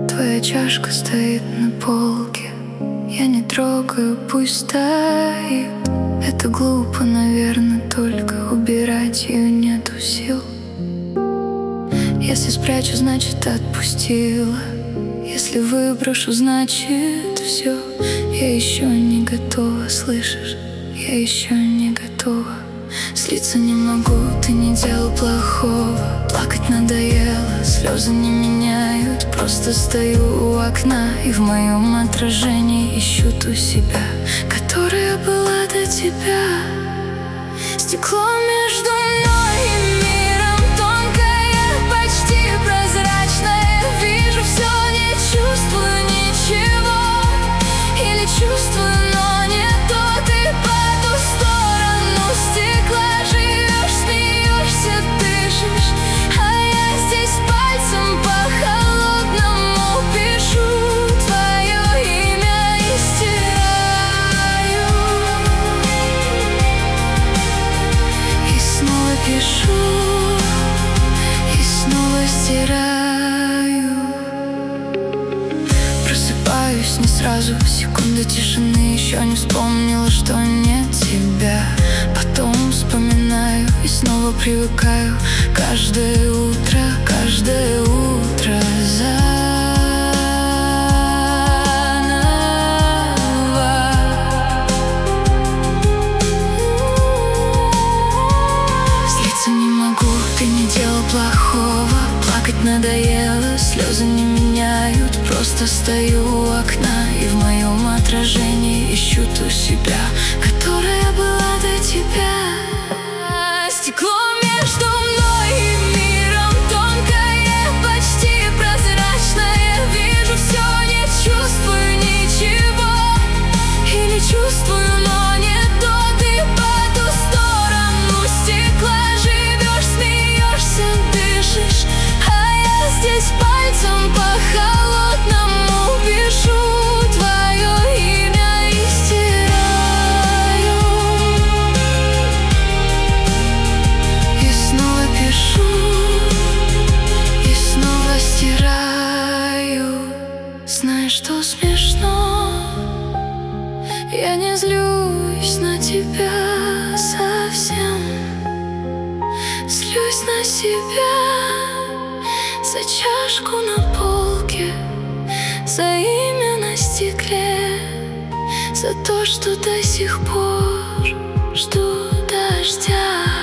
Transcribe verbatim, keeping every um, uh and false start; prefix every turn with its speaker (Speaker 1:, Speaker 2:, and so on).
Speaker 1: Твоя чашка стоит на полке, я не трогаю, пусть стоит. Это глупо, наверное, только убирать ее нету сил. Если спрячу, значит отпустила. Если выброшу, значит все. Я еще не готова, слышишь? Я еще не готова. Слиться не могу, ты не делал плохого. Плакать надоело, слезы не меняют. Просто стою у окна и в моем отражении ищу ту себя, которая была до тебя. Стекло между мной и миром тонкое, почти прозрачное. Вижу все, не чувствую ничего. Или чувствую, но не то. Ты по ту сторону стекла живешь, смеешься, дышишь, а я здесь пальцем по холодному пишу твое имя и стираю. И снова пишу, и снова стираю. Просыпаюсь не сразу, секунда тишины. Еще не вспомнила, что нет тебя. Потом вспоминаю и снова привыкаю. Каждое утро, каждое утро заново. Злиться не могу, ты не делал плохого. Плакать надоело, слезы не меняют. Просто стою у окна и в моем отражении ищу ту себя, которая была до тебя. Стекло между мной и миром тонкое, почти прозрачное. Вижу все, не чувствую ничего. Или чувствую, но не то. Ты по ту сторону стекла живешь, смеешься, дышишь, а я здесь пальцем по холодному пишу твое имя и стираю. И снова пишу, и снова стираю. Знаешь, что смешно? Я не злюсь на тебя совсем. Злюсь на себя за чашку на полке, за имя на стекле, за то, что до сих пор жду дождя.